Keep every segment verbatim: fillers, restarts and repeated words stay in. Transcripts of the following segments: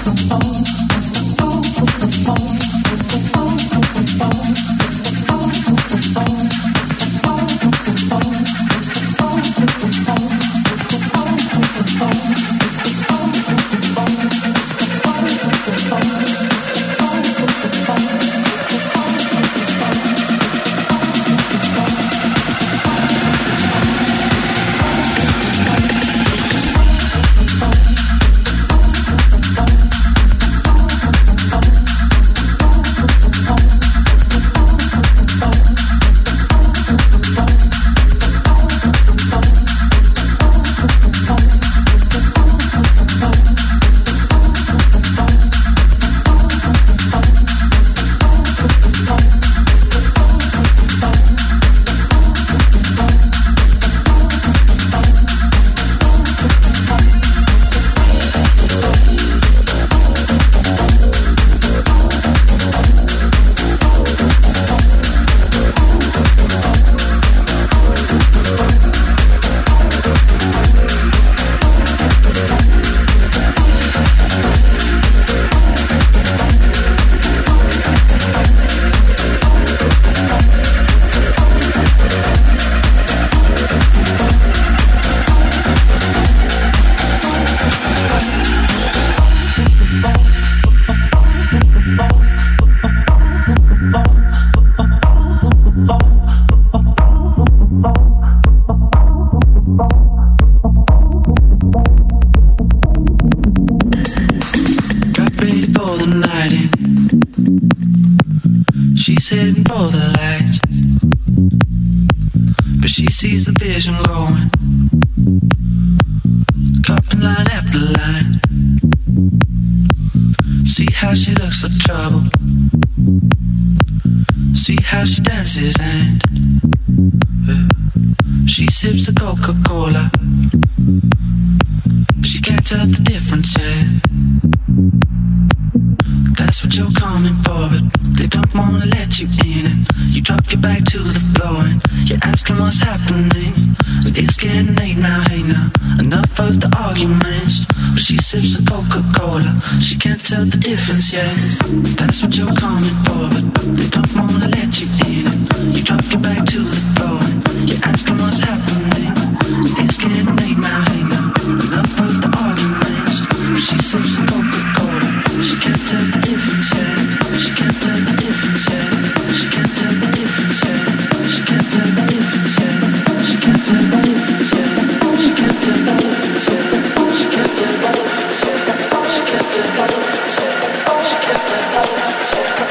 She's heading for the lights, but she sees the vision going, cupping line after line. See how she looks for trouble, see how she dances and uh, she sips the Coca-Cola. She can't tell the difference yet. That's what you're coming for, but they don't wanna let you in. And you drop your back to the floor and you're asking what's happening. But it's getting late now, hey now, enough of the arguments. But she sips the Coca-Cola, she can't tell the difference yet. That's what you're coming for, but they don't wanna let you in. And you drop your back to the floor and you're asking what's happening. It's getting late now, hey now, enough of the arguments. But she sips the Coca-Cola, she can't tell the difference yet. She can't tell the difference yet. She can't tell the difference yet. She can't tell the difference yet. She can't tell the difference yet. She can't tell the difference yet. She can't tell the difference yet. She can't tell the difference yet. She can't tell the difference yet. She can't tell the difference yet.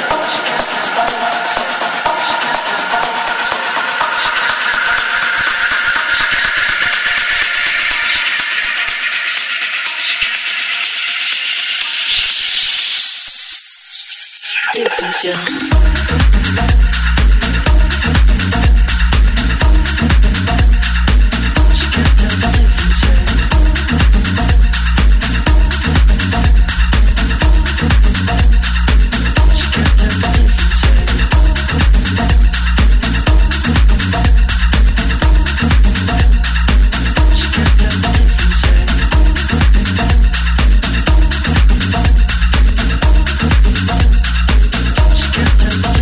Difference, yeah. She can't tell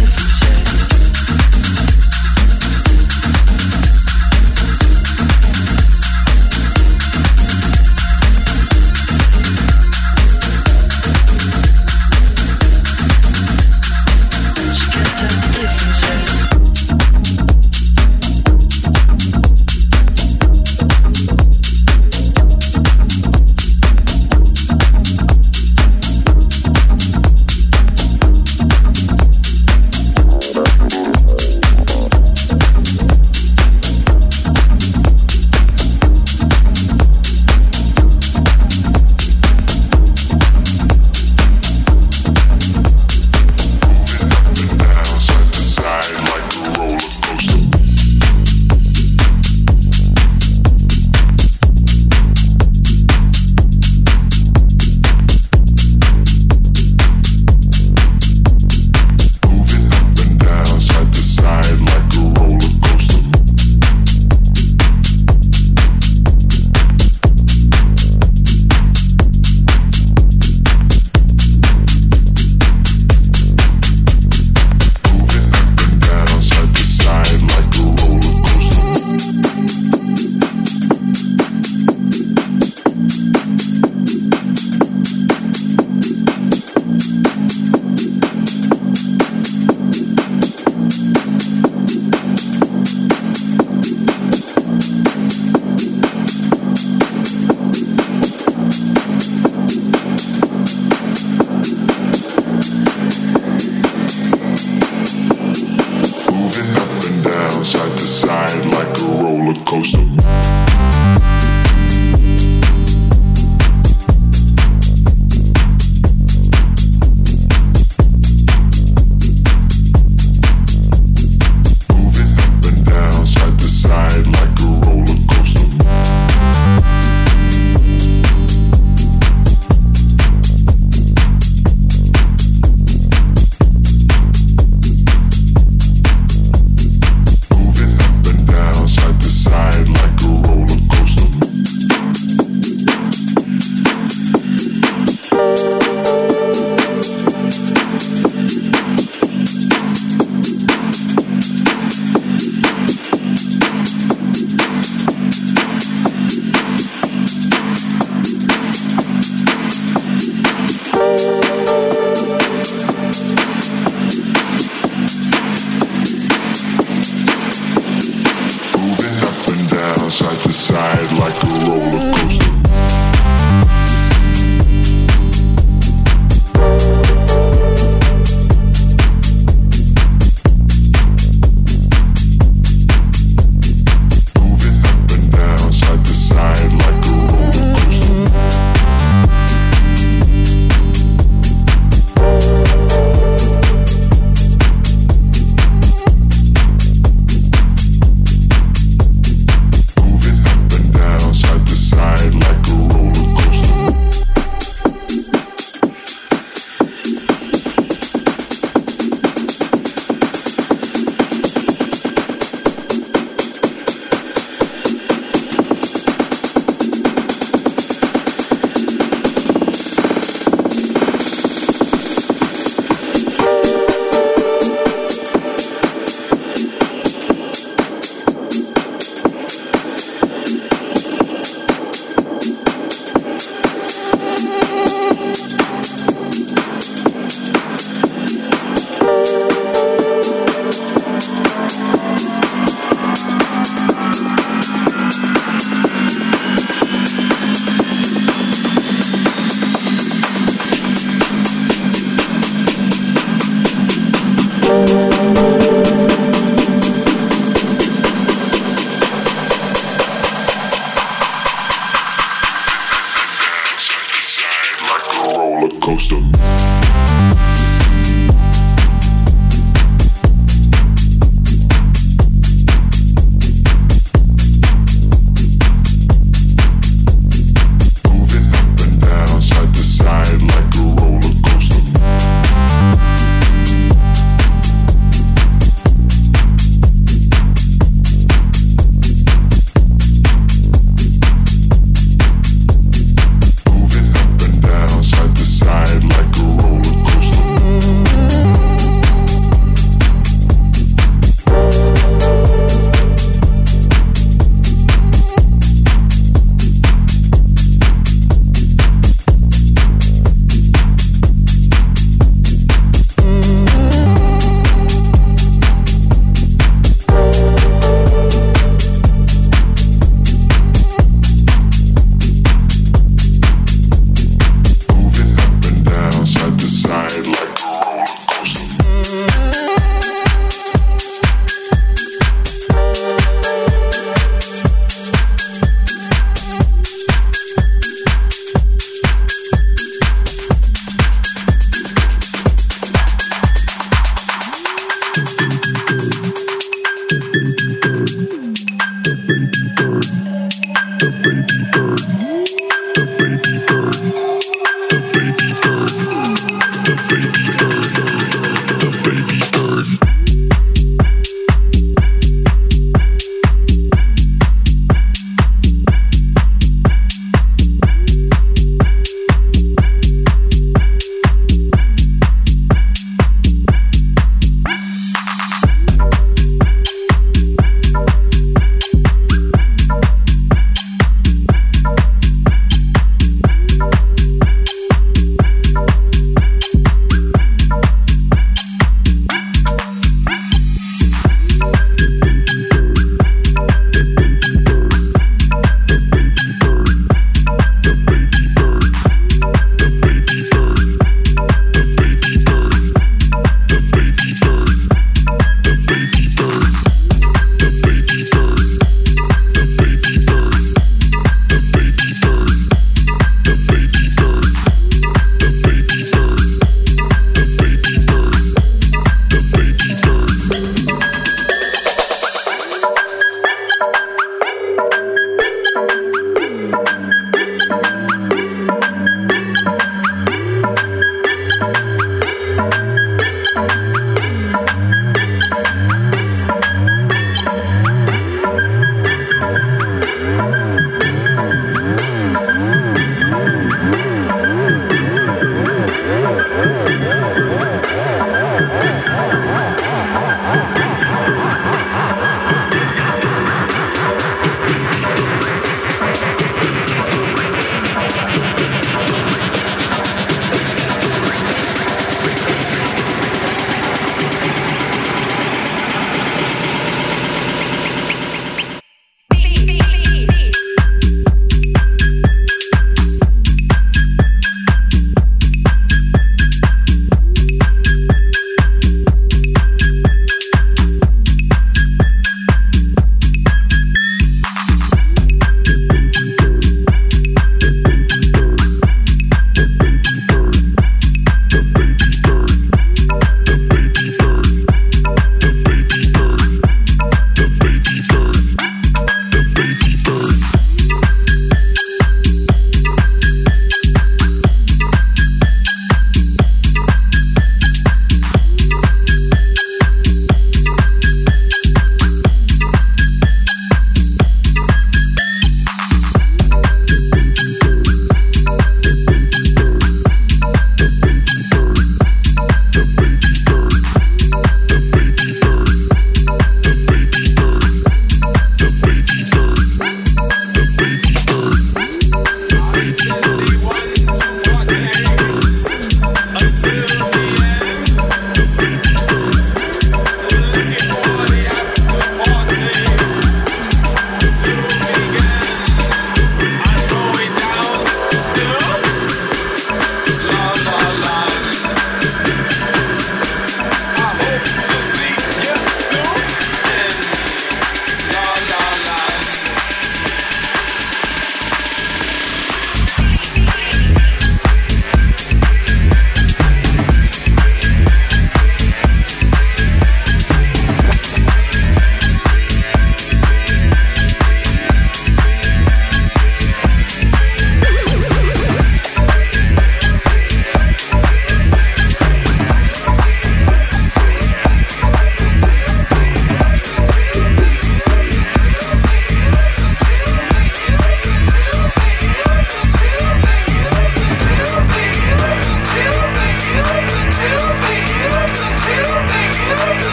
Moving up and down, side to side like a roller coaster.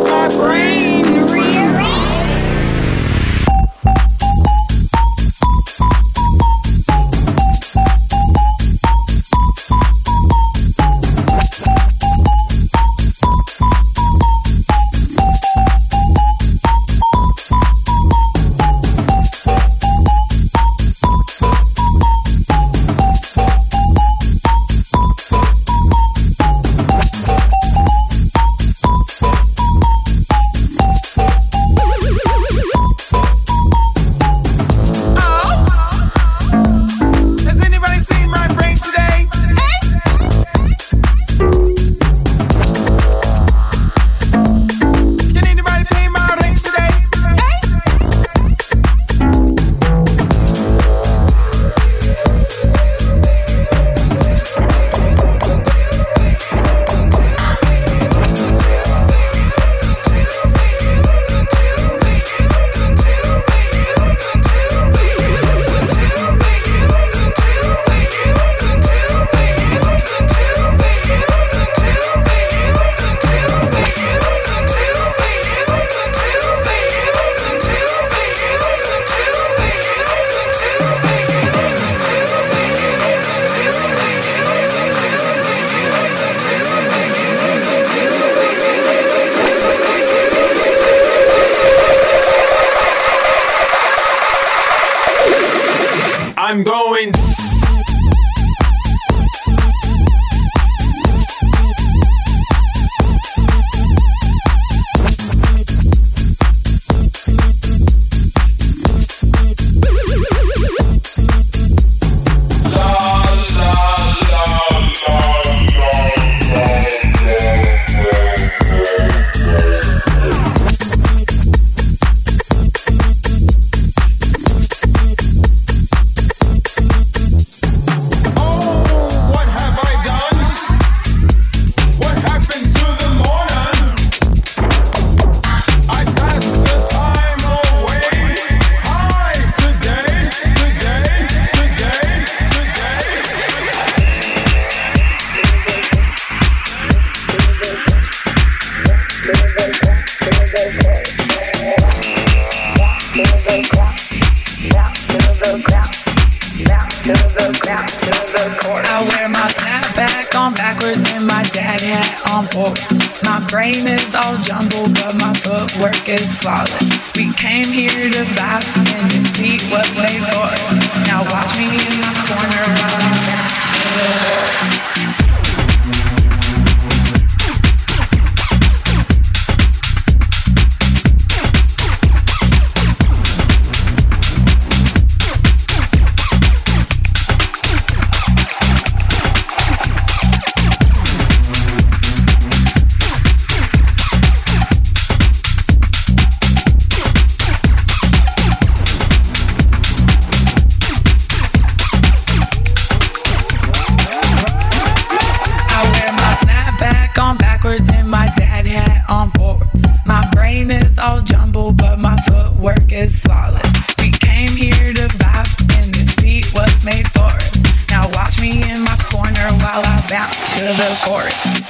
my brain. I'm going. I wear my snapback on backwards and my dad hat on forward. My brain is all jumbled, but my footwork is flawless. We came here to vibe, and this beat was made for us. Now watch me in my corner while I'm back to the floor. All jumbled, but my footwork is flawless. We came here to vibe, and this beat was made for us. Now watch me in my corner while I bounce to the chorus.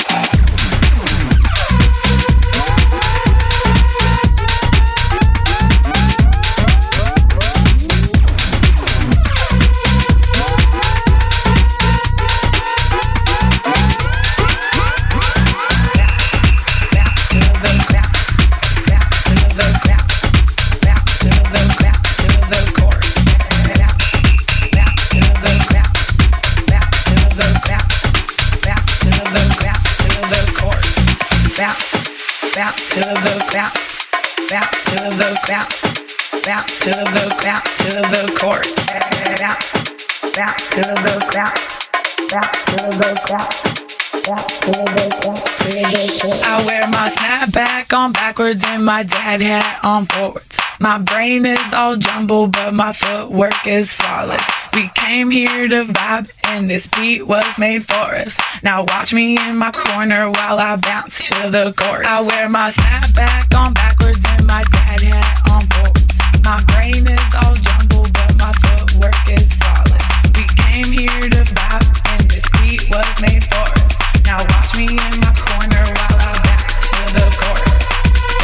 Bounce to the ground, bounce to the ground, bounce to the ground, to the chorus. Bounce, bounce to the ground, bounce to the ground, bounce to the ground, to the chorus. I wear my snapback on backwards and my dad hat on forwards. My brain is all jumbled, but my footwork is flawless. We came here to vibe, and this beat was made for us. Now watch me in my corner while I bounce to the chorus. I wear my snapback on backwards and my dad hat on forwards. My brain is all jumbled, but my footwork is flawless. We came here to vibe, and this beat was made for us. Now watch me in my corner while I bounce to the chorus.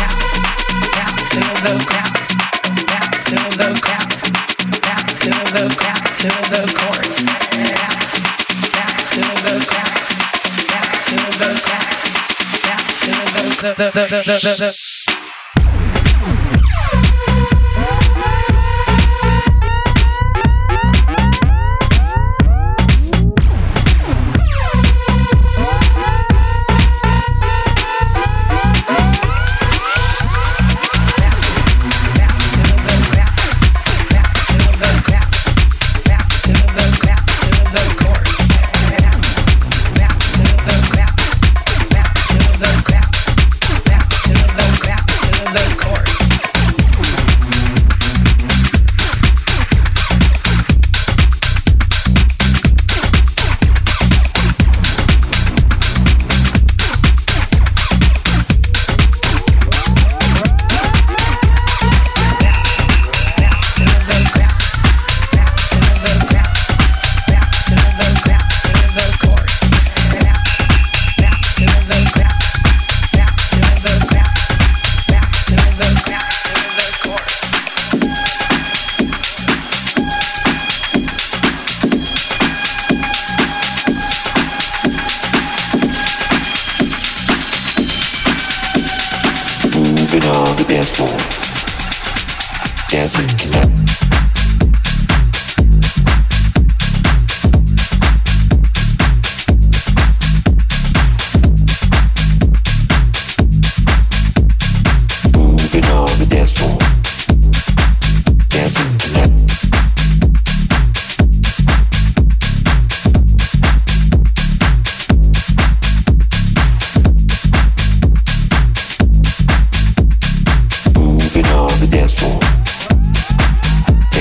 Moving on the dance floor.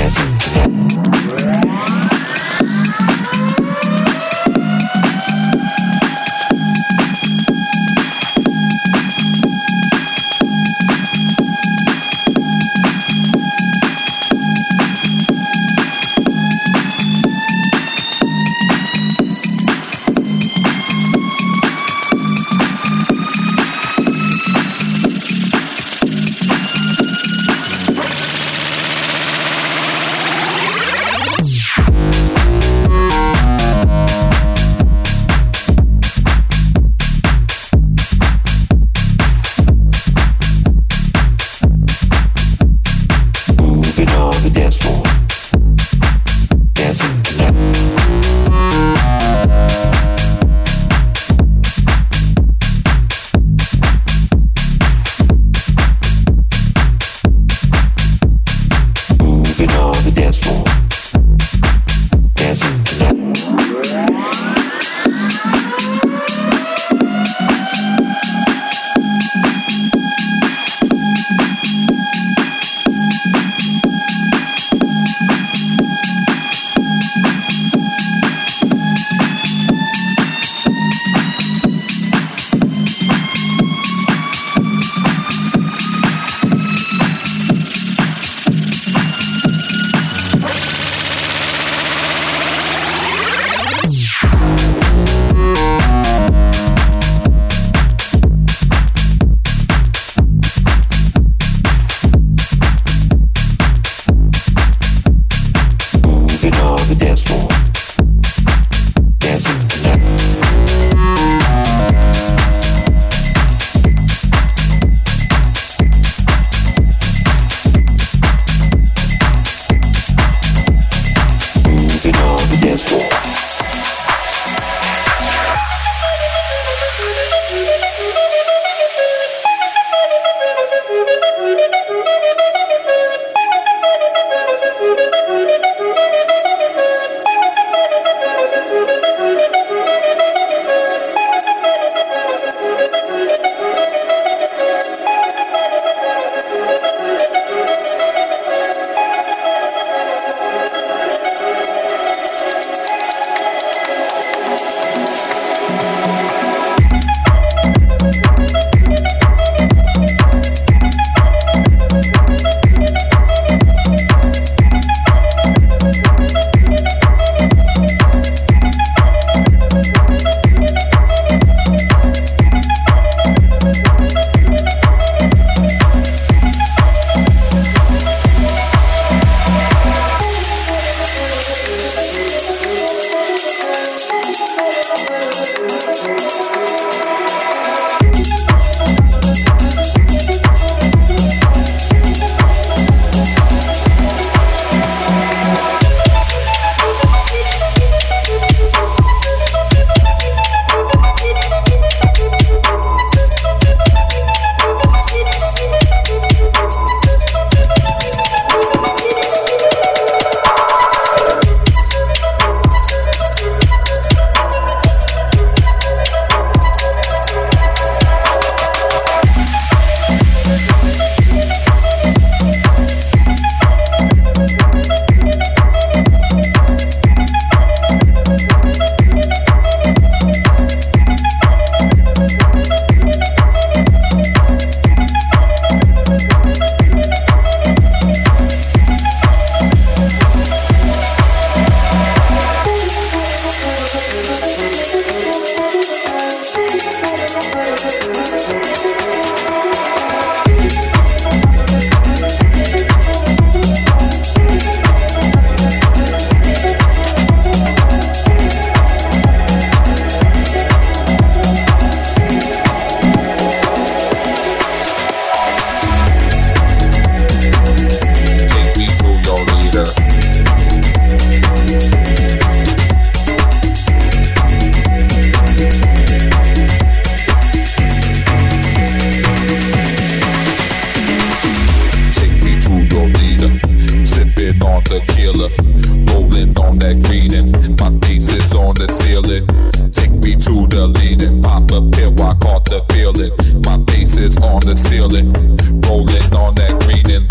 tequila, rolling on that green and my face is on the ceiling. Take me to the leading, pop a pill, I caught the feeling. My face is on the ceiling, rolling on that green and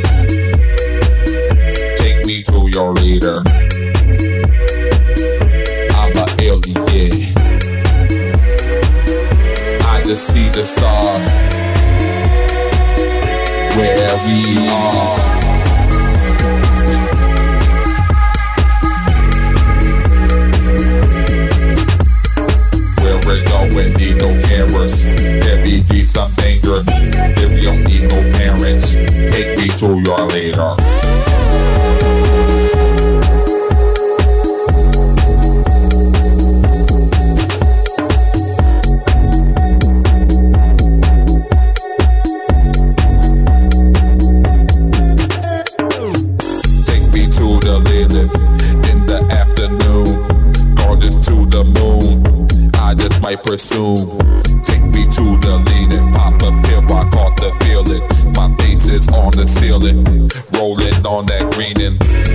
take me to your leader. I'm a alien. I just see the stars where we are. We're going, need no cameras. There be be some danger. If we don't need no parents, take me to your later. Take me to the linen in the afternoon. Gorgeous to the moon. I just might presume. Take me to the leaning, pop a pill, I caught the feeling. My face is on the ceiling, rolling on that greening.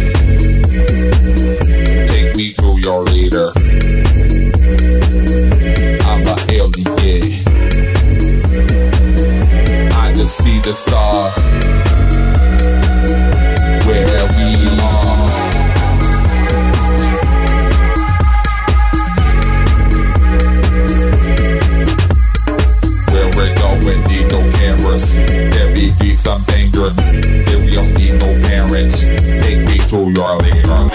Take me to your leader. I'm a alien. I just see the stars where we are. We're going, need no cameras. There be be some danger. If we don't need no parents, take me to your later.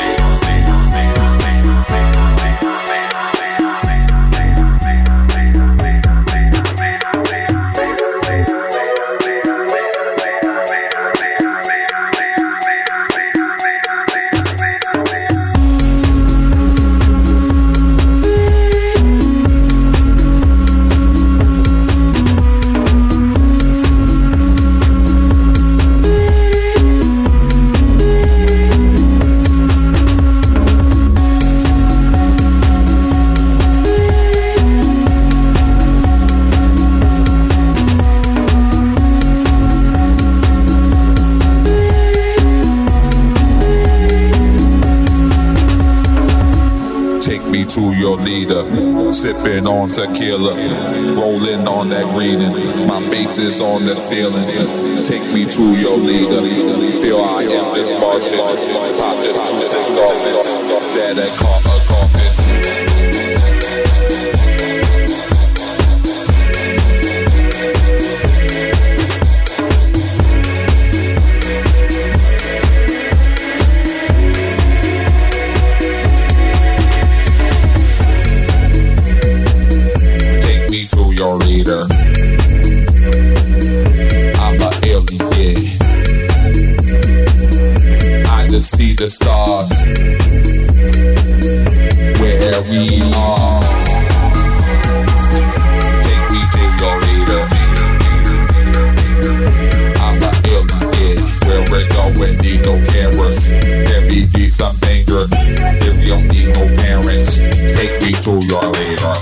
To your leader, sipping on tequila, rolling on that greening. My face is on the ceiling. Take me to your leader. Feel I am this Martian. Pop just two this dolphins that I caught a coffin. Your leader. I'm a alien. I just see the stars where we are. Take me to your leader. I'm a alien. Where we're going, need no cameras. There be be some danger. If we don't need no parents, take me to your leader.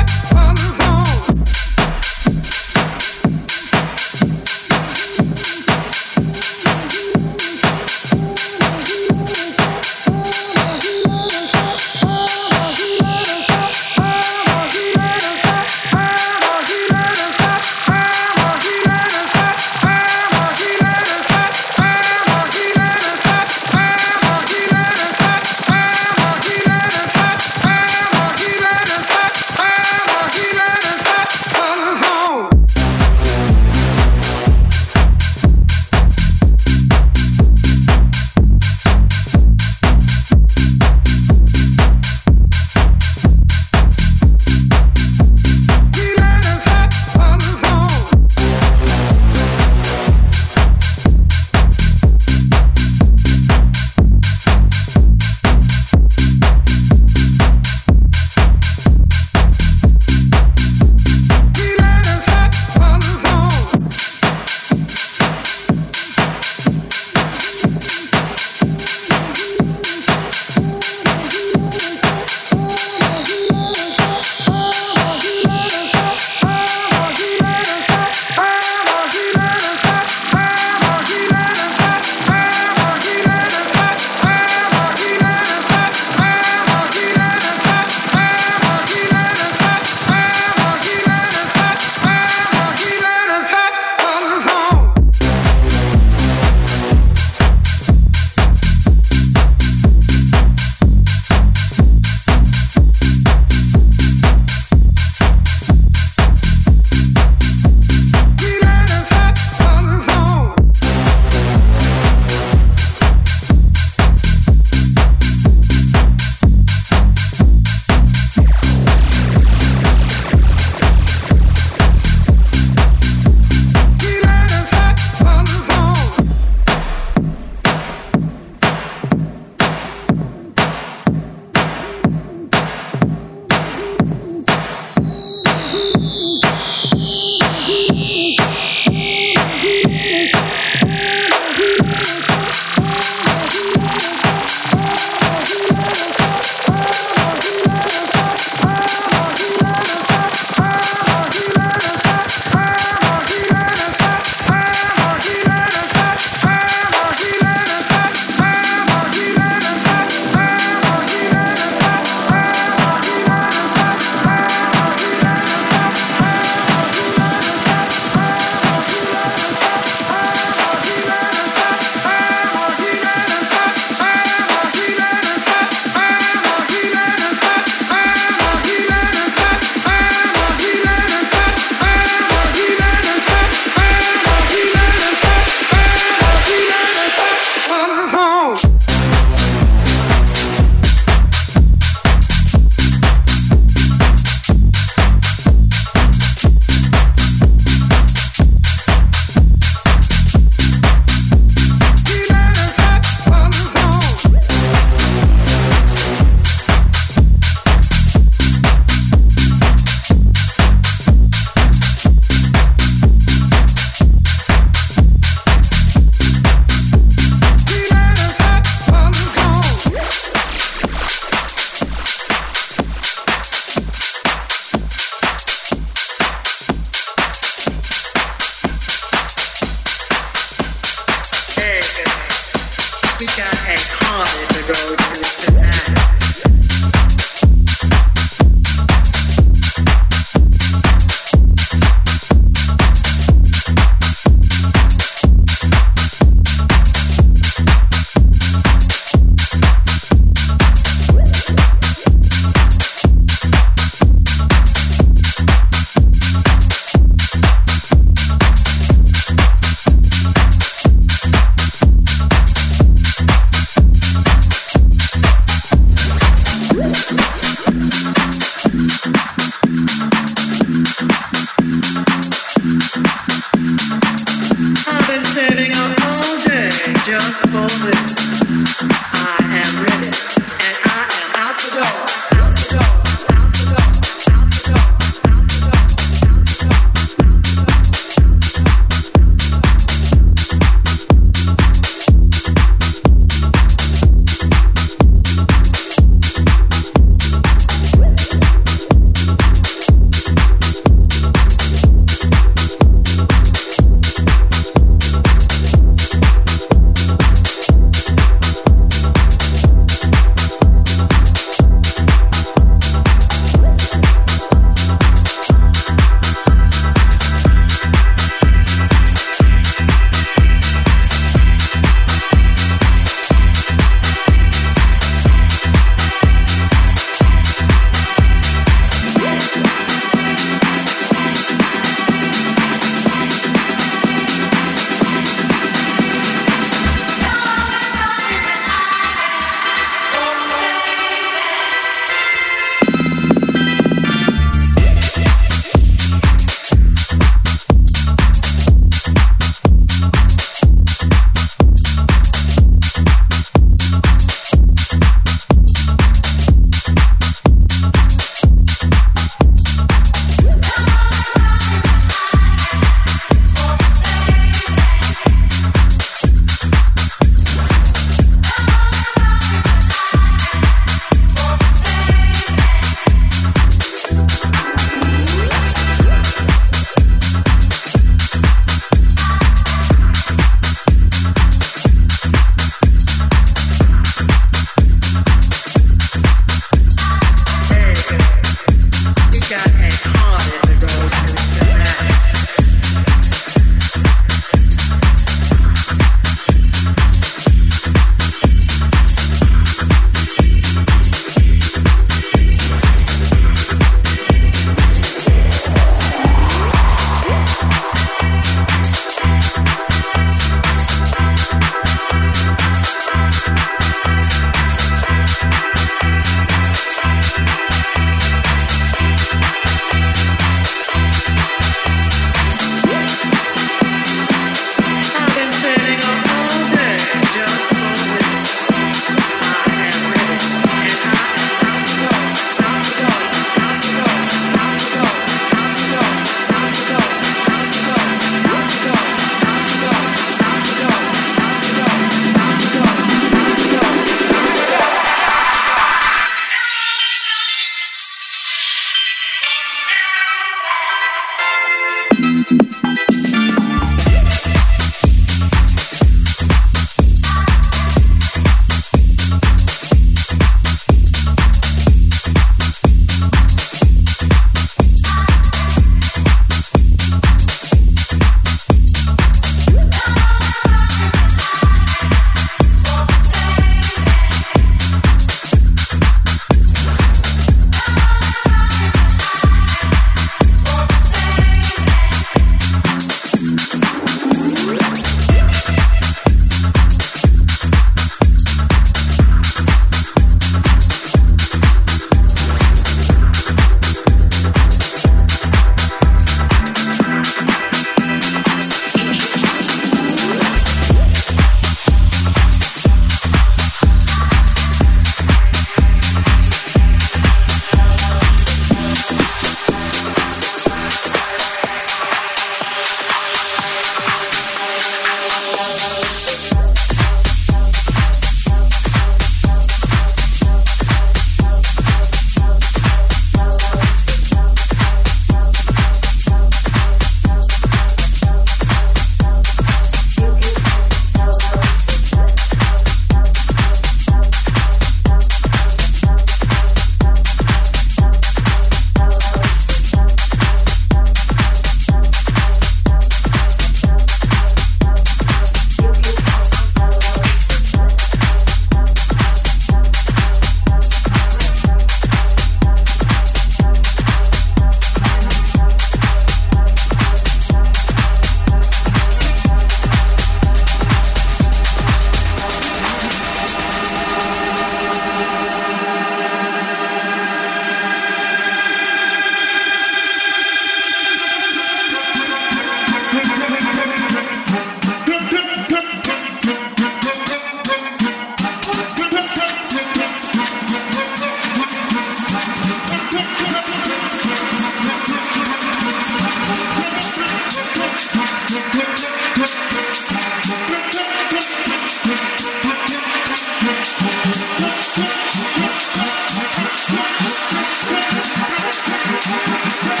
We'll be right back.